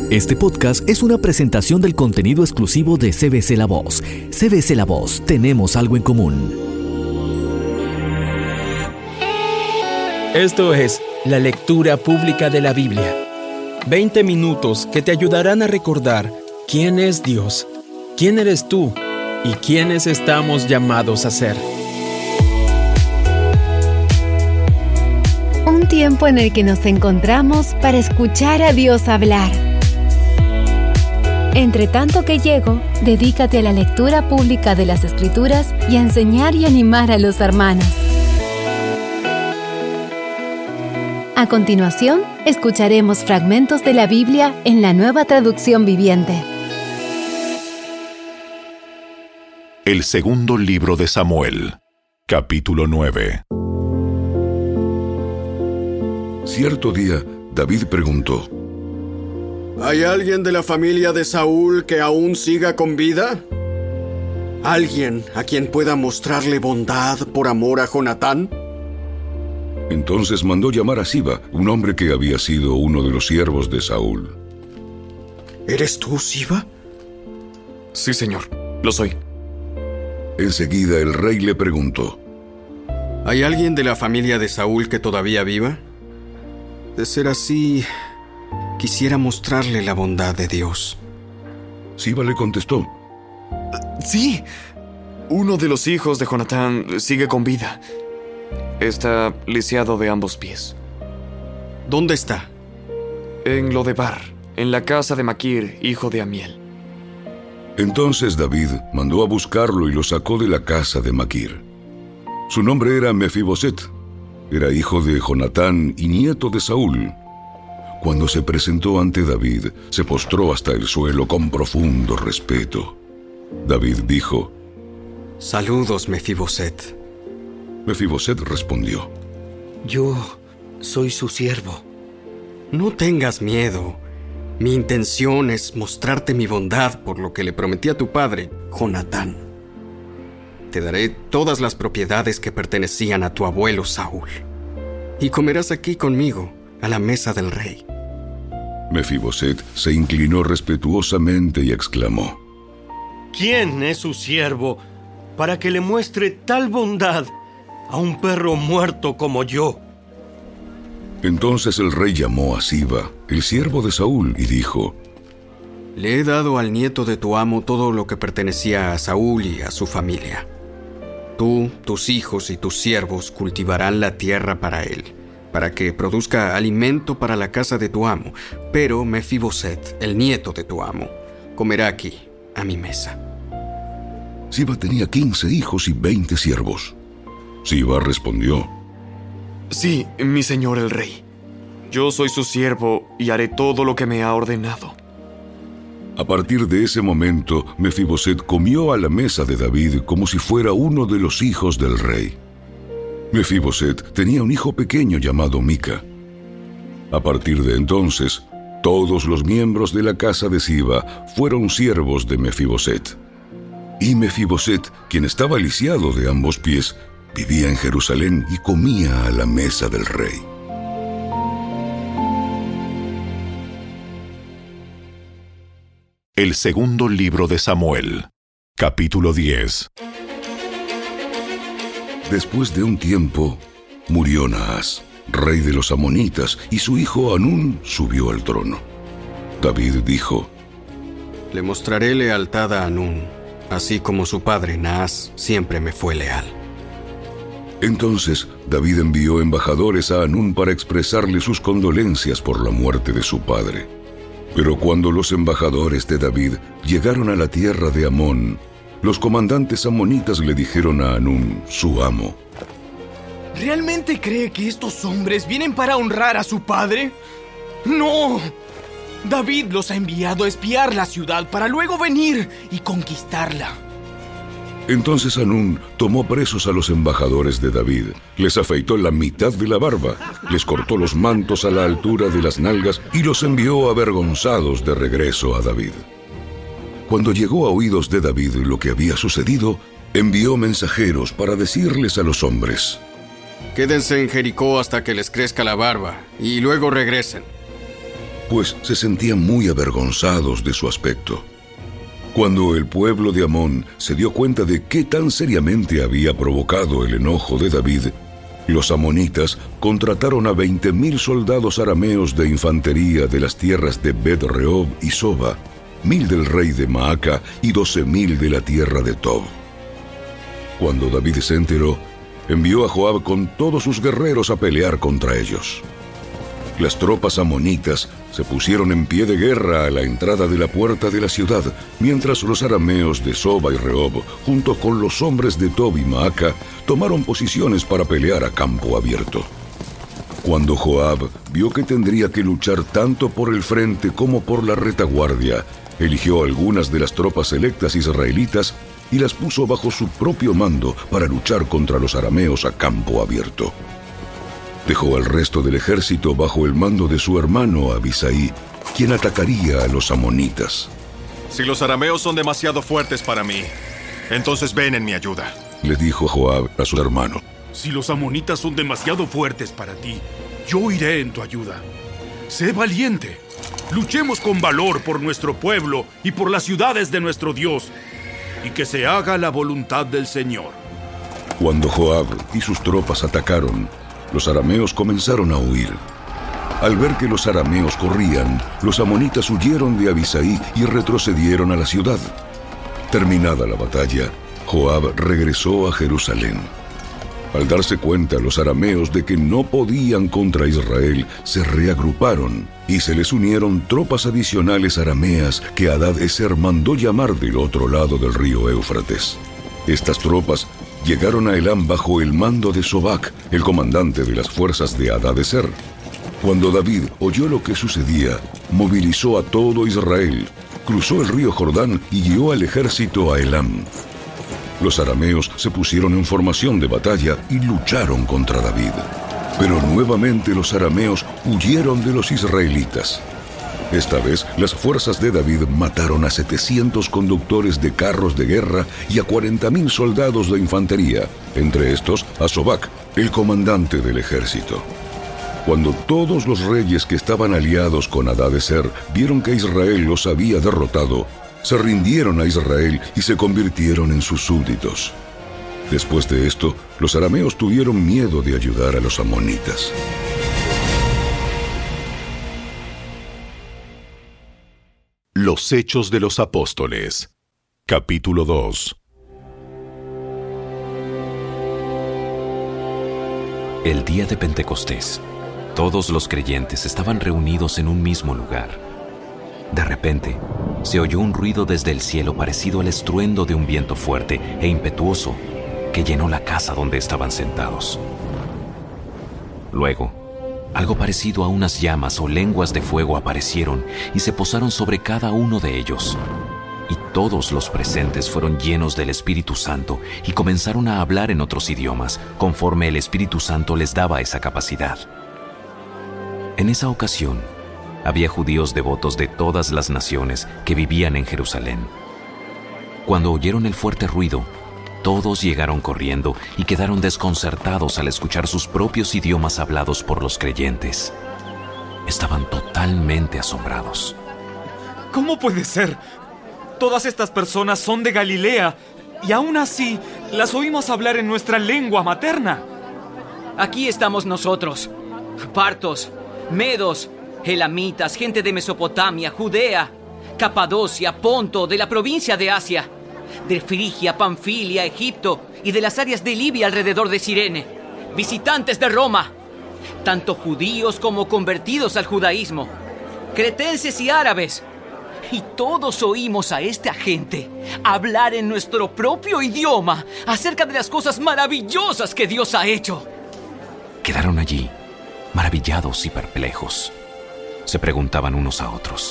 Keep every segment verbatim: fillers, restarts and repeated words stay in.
Este podcast es una presentación del contenido exclusivo de C B C La Voz. C B C La Voz, tenemos algo en común. Esto es la lectura pública de la Biblia. veinte minutos que te ayudarán a recordar quién es Dios, quién eres tú y quiénes estamos llamados a ser. Un tiempo en el que nos encontramos para escuchar a Dios hablar. Entre tanto que llego, dedícate a la lectura pública de las Escrituras y a enseñar y animar a los hermanos. A continuación, escucharemos fragmentos de la Biblia en la Nueva Traducción Viviente. El segundo libro de Samuel, capítulo nueve. Cierto día, David preguntó: ¿hay alguien de la familia de Saúl que aún siga con vida? ¿Alguien a quien pueda mostrarle bondad por amor a Jonatán? Entonces mandó llamar a Siba, un hombre que había sido uno de los siervos de Saúl. ¿Eres tú, Siba? Sí, señor, lo soy. Enseguida el rey le preguntó: ¿hay alguien de la familia de Saúl que todavía viva? De ser así, quisiera mostrarle la bondad de Dios. Siba le contestó: Sí, uno de los hijos de Jonatán sigue con vida. Está lisiado de ambos pies. ¿Dónde está? En Lodebar, en la casa de Maquir, hijo de Amiel. Entonces David mandó a buscarlo y lo sacó de la casa de Maquir. Su nombre era Mefiboset. Era hijo de Jonatán y nieto de Saúl. Cuando se presentó ante David, se postró hasta el suelo con profundo respeto. David dijo: Saludos, Mefiboset. Mefiboset respondió: Yo soy su siervo. No tengas miedo. Mi intención es mostrarte mi bondad por lo que le prometí a tu padre, Jonatán. Te daré todas las propiedades que pertenecían a tu abuelo Saúl. Y comerás aquí conmigo, a la mesa del rey. Mefiboset se inclinó respetuosamente y exclamó: ¿Quién es su siervo para que le muestre tal bondad a un perro muerto como yo? Entonces el rey llamó a Siba, el siervo de Saúl, y dijo: Le he dado al nieto de tu amo todo lo que pertenecía a Saúl y a su familia. Tú, tus hijos y tus siervos cultivarán la tierra para él, para que produzca alimento para la casa de tu amo. Pero Mefiboset, el nieto de tu amo, comerá aquí, a mi mesa. Siba tenía quince hijos y veinte siervos. Siba respondió: Sí, mi señor el rey. Yo soy su siervo y haré todo lo que me ha ordenado. A partir de ese momento, Mefiboset comió a la mesa de David como si fuera uno de los hijos del rey. Mefiboset tenía un hijo pequeño llamado Mica. A partir de entonces, todos los miembros de la casa de Siba fueron siervos de Mefiboset. Y Mefiboset, quien estaba lisiado de ambos pies, vivía en Jerusalén y comía a la mesa del rey. El segundo libro de Samuel, capítulo diez. Después de un tiempo, murió Naas, rey de los amonitas, y su hijo Hanún subió al trono. David dijo: Le mostraré lealtad a Hanún, así como su padre Naas siempre me fue leal. Entonces David envió embajadores a Hanún para expresarle sus condolencias por la muerte de su padre. Pero cuando los embajadores de David llegaron a la tierra de Amón, los comandantes amonitas le dijeron a Hanún, su amo: ¿Realmente cree que estos hombres vienen para honrar a su padre? ¡No! David los ha enviado a espiar la ciudad para luego venir y conquistarla. Entonces Hanún tomó presos a los embajadores de David, les afeitó la mitad de la barba, les cortó los mantos a la altura de las nalgas y los envió avergonzados de regreso a David. Cuando llegó a oídos de David lo que había sucedido, envió mensajeros para decirles a los hombres: Quédense en Jericó hasta que les crezca la barba y luego regresen. pues se sentían muy avergonzados de su aspecto. Cuando el pueblo de Amón se dio cuenta de qué tan seriamente había provocado el enojo de David, los amonitas contrataron a veinte mil soldados arameos de infantería de las tierras de Bet-rehob y Soba, mil del rey de Maaca y doce mil de la tierra de Tob. Cuando David se enteró, envió a Joab con todos sus guerreros a pelear contra ellos. Las tropas amonitas se pusieron en pie de guerra a la entrada de la puerta de la ciudad, mientras los arameos de Soba y Rehob, junto con los hombres de Tob y Maaca, tomaron posiciones para pelear a campo abierto. Cuando Joab vio que tendría que luchar tanto por el frente como por la retaguardia, eligió algunas de las tropas selectas israelitas y las puso bajo su propio mando para luchar contra los arameos a campo abierto. Dejó al resto del ejército bajo el mando de su hermano Abisai, quien atacaría a los amonitas. Si los arameos son demasiado fuertes para mí, entonces ven en mi ayuda, le dijo Joab a su hermano. Si los amonitas son demasiado fuertes para ti, yo iré en tu ayuda. Sé valiente. Luchemos con valor por nuestro pueblo y por las ciudades de nuestro Dios, y que se haga la voluntad del Señor. Cuando Joab y sus tropas atacaron, los arameos comenzaron a huir. Al ver que los arameos corrían, los amonitas huyeron de Abisai y retrocedieron a la ciudad. Terminada la batalla, Joab regresó a Jerusalén. Al darse cuenta los arameos de que no podían contra Israel, se reagruparon y se les unieron tropas adicionales arameas que Hadad-ezer mandó llamar del otro lado del río Éufrates. Estas tropas llegaron a Elam bajo el mando de Sobac, el comandante de las fuerzas de Hadad-ezer. Cuando David oyó lo que sucedía, movilizó a todo Israel, cruzó el río Jordán y guió al ejército a Elam. Los arameos se pusieron en formación de batalla y lucharon contra David. Pero nuevamente los arameos huyeron de los israelitas. Esta vez, las fuerzas de David mataron a setecientos conductores de carros de guerra y a cuarenta mil soldados de infantería, entre estos a Sobac, el comandante del ejército. Cuando todos los reyes que estaban aliados con Hadad-ezer vieron que Israel los había derrotado, se rindieron a Israel y se convirtieron en sus súbditos. Después de esto, los arameos tuvieron miedo de ayudar a los amonitas. Los Hechos de los Apóstoles, capítulo dos. El día de Pentecostés, todos los creyentes estaban reunidos en un mismo lugar. De repente, se oyó un ruido desde el cielo parecido al estruendo de un viento fuerte e impetuoso que llenó la casa donde estaban sentados. Luego, algo parecido a unas llamas o lenguas de fuego aparecieron y se posaron sobre cada uno de ellos. Y todos los presentes fueron llenos del Espíritu Santo y comenzaron a hablar en otros idiomas, conforme el Espíritu Santo les daba esa capacidad. En esa ocasión, había judíos devotos de todas las naciones que vivían en Jerusalén. Cuando oyeron el fuerte ruido, todos llegaron corriendo y quedaron desconcertados al escuchar sus propios idiomas hablados por los creyentes. Estaban totalmente asombrados. ¿Cómo puede ser? Todas estas personas son de Galilea y aún así las oímos hablar en nuestra lengua materna. Aquí estamos nosotros, partos, medos, elamitas, gente de Mesopotamia, Judea, Capadocia, Ponto, de la provincia de Asia, de Frigia, Panfilia, Egipto y de las áreas de Libia alrededor de Cirene, visitantes de Roma, tanto judíos como convertidos al judaísmo, cretenses y árabes. Y todos oímos a esta gente hablar en nuestro propio idioma acerca de las cosas maravillosas que Dios ha hecho. Quedaron allí, maravillados y perplejos. Se preguntaban unos a otros: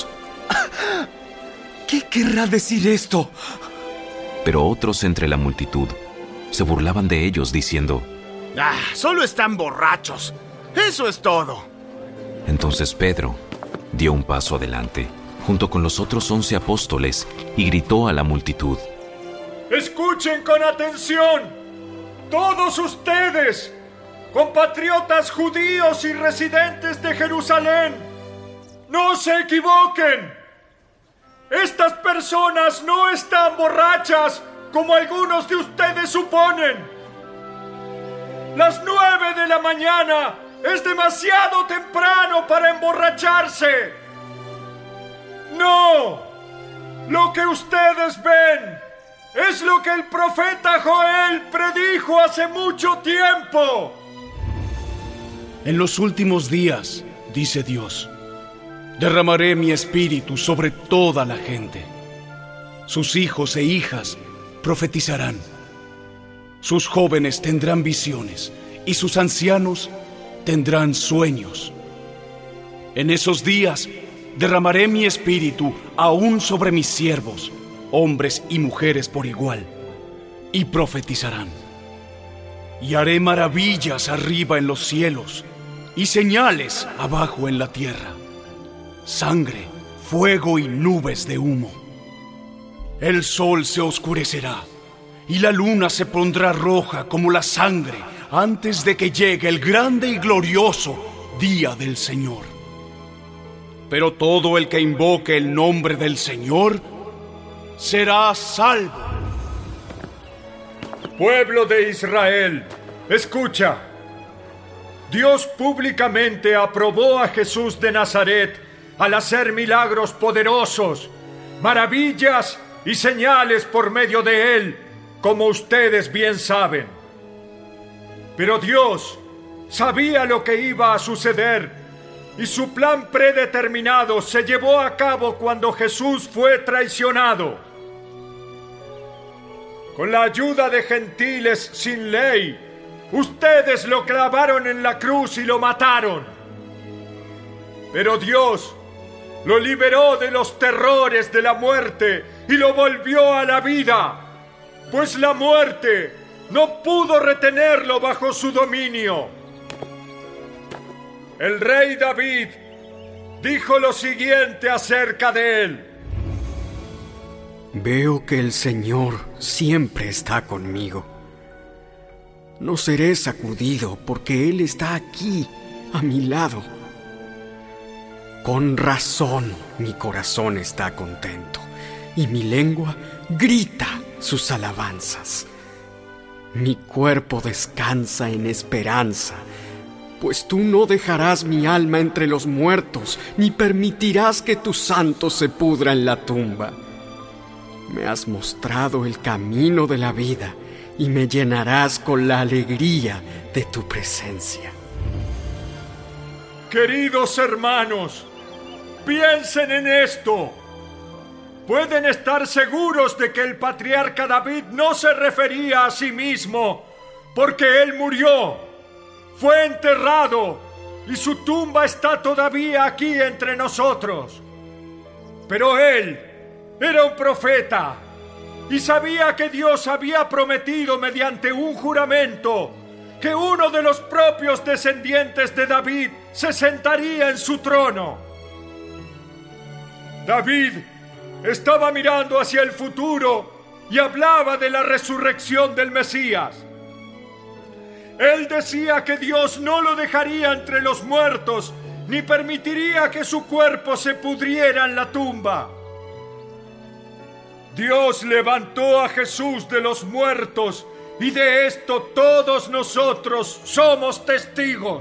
¿qué querrá decir esto? Pero otros entre la multitud se burlaban de ellos diciendo: ¡Ah, solo están borrachos! ¡Eso es todo! Entonces Pedro dio un paso adelante, junto con los otros once apóstoles, y gritó a la multitud: ¡Escuchen con atención! ¡Todos ustedes, compatriotas judíos y residentes de Jerusalén! ¡No se equivoquen. Estas personas no están borrachas como algunos de ustedes suponen. Las nueve de la mañana es demasiado temprano para emborracharse. No, lo que ustedes ven es lo que el profeta Joel predijo hace mucho tiempo. En los últimos días, dice Dios, derramaré mi espíritu sobre toda la gente. Sus hijos e hijas profetizarán. Sus jóvenes tendrán visiones y sus ancianos tendrán sueños. En esos días derramaré mi espíritu aún sobre mis siervos, hombres y mujeres por igual, y profetizarán. Y haré maravillas arriba en los cielos y señales abajo en la tierra, sangre, fuego y nubes de humo. El sol se oscurecerá y la luna se pondrá roja como la sangre antes de que llegue el grande y glorioso día del Señor. Pero todo el que invoque el nombre del Señor será salvo. Pueblo de Israel, escucha. Dios públicamente aprobó a Jesús de Nazaret al hacer milagros poderosos, maravillas y señales por medio de él, como ustedes bien saben. Pero Dios sabía lo que iba a suceder y su plan predeterminado se llevó a cabo cuando Jesús fue traicionado. Con la ayuda de gentiles sin ley, ustedes lo clavaron en la cruz y lo mataron. Pero Dios lo liberó de los terrores de la muerte y lo volvió a la vida, pues la muerte no pudo retenerlo bajo su dominio. El rey David dijo lo siguiente acerca de él: Veo que el Señor siempre está conmigo. No seré sacudido porque Él está aquí, a mi lado. Con razón mi corazón está contento y mi lengua grita sus alabanzas. Mi cuerpo descansa en esperanza, pues tú no dejarás mi alma entre los muertos, ni permitirás que tu santo se pudra en la tumba. Me has mostrado el camino de la vida y me llenarás con la alegría de tu presencia. Queridos hermanos, piensen en esto. Pueden estar seguros de que el patriarca David no se refería a sí mismo, porque él murió, fue enterrado y su tumba está todavía aquí entre nosotros. Pero él era un profeta y sabía que Dios había prometido mediante un juramento que uno de los propios descendientes de David se sentaría en su trono. David estaba mirando hacia el futuro y hablaba de la resurrección del Mesías. Él decía que Dios no lo dejaría entre los muertos, ni permitiría que su cuerpo se pudriera en la tumba. Dios levantó a Jesús de los muertos, y de esto todos nosotros somos testigos.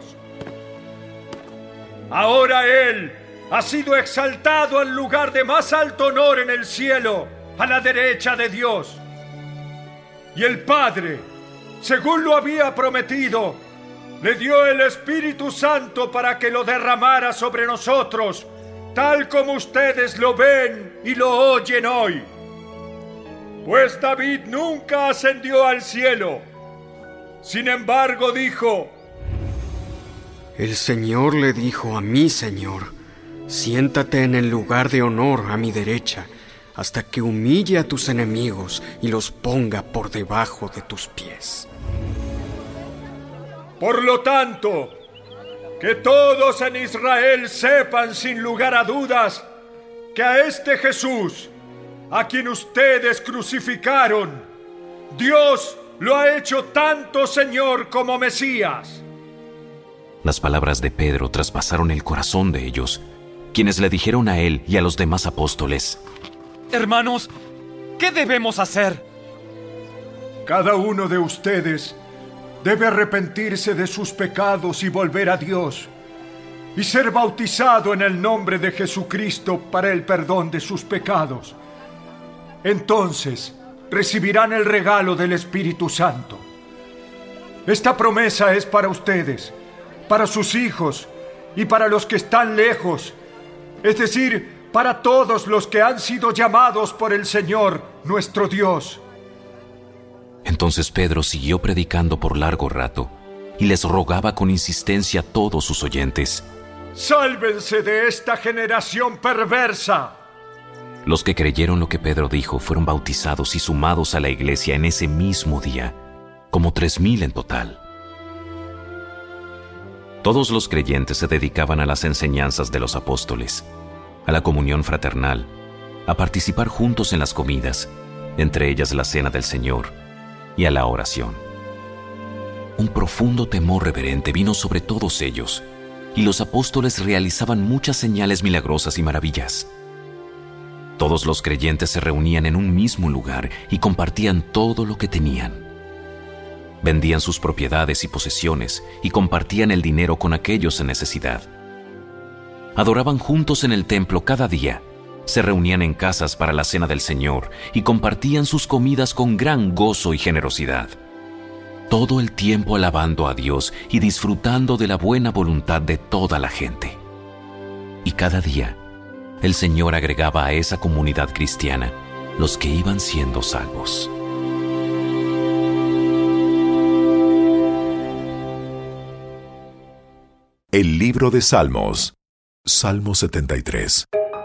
Ahora Él ha sido exaltado al lugar de más alto honor en el cielo, a la derecha de Dios. Y el Padre, según lo había prometido, le dio el Espíritu Santo para que lo derramara sobre nosotros, tal como ustedes lo ven y lo oyen hoy. Pues David nunca ascendió al cielo. Sin embargo, dijo: El Señor le dijo a mi Señor: siéntate en el lugar de honor a mi derecha, hasta que humille a tus enemigos y los ponga por debajo de tus pies. Por lo tanto, que todos en Israel sepan sin lugar a dudas que a este Jesús, a quien ustedes crucificaron, Dios lo ha hecho tanto Señor como Mesías. Las palabras de Pedro traspasaron el corazón de ellos. quienes le dijeron a él y a los demás apóstoles: Hermanos, ¿qué debemos hacer? Cada uno de ustedes debe arrepentirse de sus pecados y volver a Dios, y ser bautizado en el nombre de Jesucristo para el perdón de sus pecados. Entonces recibirán el regalo del Espíritu Santo. Esta promesa es para ustedes, para sus hijos y para los que están lejos, es decir, para todos los que han sido llamados por el Señor, nuestro Dios. Entonces Pedro siguió predicando por largo rato y les rogaba con insistencia a todos sus oyentes: ¡Sálvense de esta generación perversa! Los que creyeron lo que Pedro dijo fueron bautizados y sumados a la iglesia en ese mismo día, como tres mil en total. Todos los creyentes se dedicaban a las enseñanzas de los apóstoles, a la comunión fraternal, a participar juntos en las comidas, entre ellas la cena del Señor, y a la oración. Un profundo temor reverente vino sobre todos ellos, y los apóstoles realizaban muchas señales milagrosas y maravillas. Todos los creyentes se reunían en un mismo lugar y compartían todo lo que tenían. Vendían sus propiedades y posesiones y compartían el dinero con aquellos en necesidad. Adoraban juntos en el templo cada día, se reunían en casas para la cena del Señor y compartían sus comidas con gran gozo y generosidad, todo el tiempo alabando a Dios y disfrutando de la buena voluntad de toda la gente. Y cada día, el Señor agregaba a esa comunidad cristiana los que iban siendo salvos. El libro de Salmos. Salmo setenta y tres.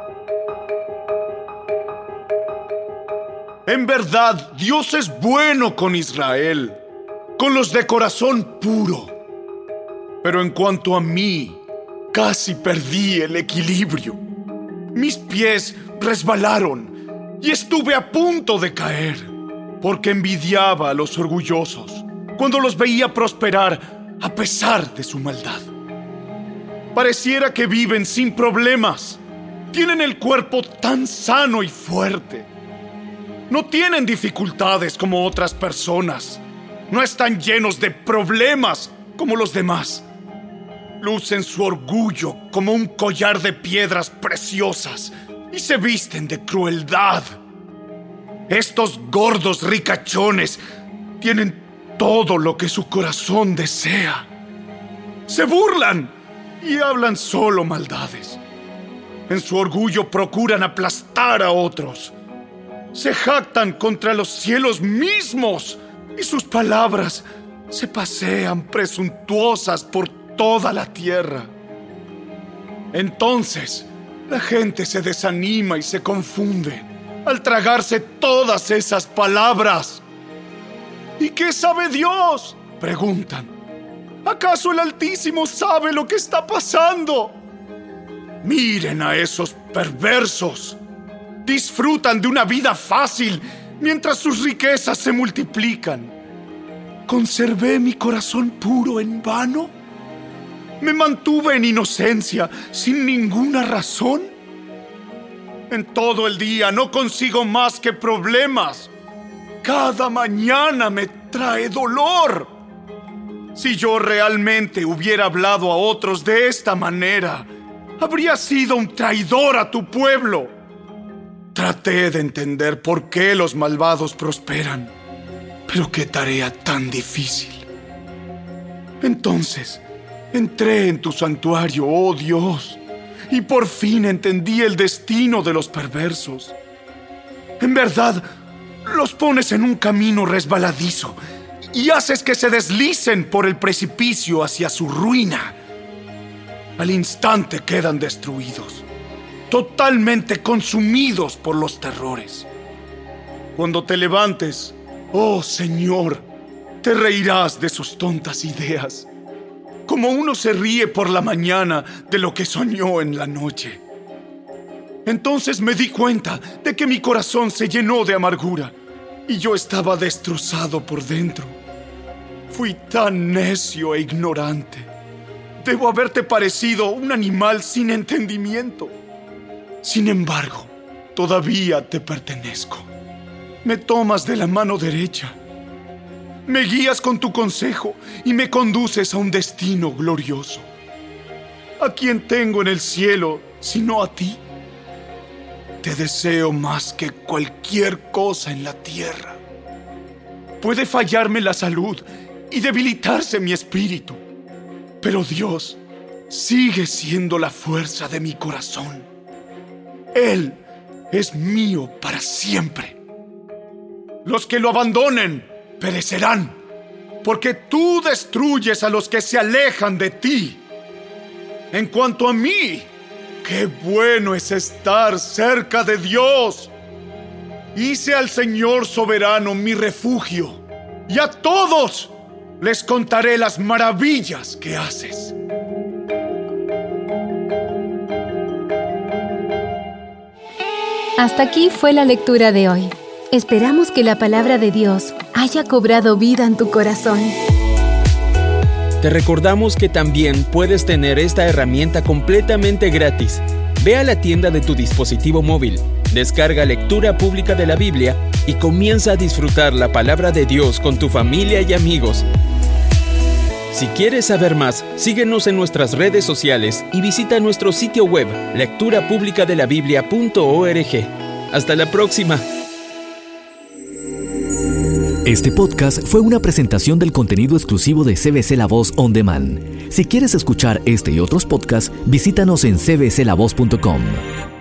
En verdad, Dios es bueno con Israel, con los de corazón puro. Pero en cuanto a mí, casi perdí el equilibrio. Mis pies resbalaron y estuve a punto de caer, porque envidiaba a los orgullosos cuando los veía prosperar a pesar de su maldad. Pareciera que viven sin problemas. Tienen el cuerpo tan sano y fuerte. No tienen dificultades como otras personas. No están llenos de problemas como los demás. Lucen su orgullo como un collar de piedras preciosas y se visten de crueldad. Estos gordos ricachones tienen todo lo que su corazón desea. Se burlan y hablan solo maldades. En su orgullo procuran aplastar a otros. Se jactan contra los cielos mismos y sus palabras se pasean presuntuosas por toda la tierra. Entonces, la gente se desanima y se confunde al tragarse todas esas palabras. ¿Y qué sabe Dios?, preguntan. ¿Acaso el Altísimo sabe lo que está pasando? Miren a esos perversos. Disfrutan de una vida fácil mientras sus riquezas se multiplican. ¿Conservé mi corazón puro en vano? ¿Me mantuve en inocencia sin ninguna razón? En todo el día no consigo más que problemas. Cada mañana me trae dolor. Si yo realmente hubiera hablado a otros de esta manera, habría sido un traidor a tu pueblo. Traté de entender por qué los malvados prosperan, pero qué tarea tan difícil. Entonces, entré en tu santuario, oh Dios, y por fin entendí el destino de los perversos. En verdad, los pones en un camino resbaladizo y haces que se deslicen por el precipicio hacia su ruina. Al instante quedan destruidos, totalmente consumidos por los terrores. Cuando te levantes, oh Señor, te reirás de sus tontas ideas, como uno se ríe por la mañana de lo que soñó en la noche. Entonces me di cuenta de que mi corazón se llenó de amargura y yo estaba destrozado por dentro. Fui tan necio e ignorante. Debo haberte parecido un animal sin entendimiento. Sin embargo, todavía te pertenezco. Me tomas de la mano derecha, me guías con tu consejo y me conduces a un destino glorioso. ¿A quién tengo en el cielo sino a ti? Te deseo más que cualquier cosa en la tierra. Puede fallarme la salud y debilitarse mi espíritu, pero Dios sigue siendo la fuerza de mi corazón. Él es mío para siempre. Los que lo abandonen perecerán, porque tú destruyes a los que se alejan de ti. En cuanto a mí, qué bueno es estar cerca de Dios. Hice al Señor soberano mi refugio, y a todos les contaré las maravillas que haces. Hasta aquí fue la lectura de hoy. Esperamos que la palabra de Dios haya cobrado vida en tu corazón. Te recordamos que también puedes tener esta herramienta completamente gratis. Ve a la tienda de tu dispositivo móvil, descarga Lectura Pública de la Biblia y comienza a disfrutar la palabra de Dios con tu familia y amigos. Si quieres saber más, síguenos en nuestras redes sociales y visita nuestro sitio web lectura pública de la biblia punto org. Hasta la próxima. Este podcast fue una presentación del contenido exclusivo de C B C La Voz On Demand. Si quieres escuchar este y otros podcasts, visítanos en c b c la voz punto com.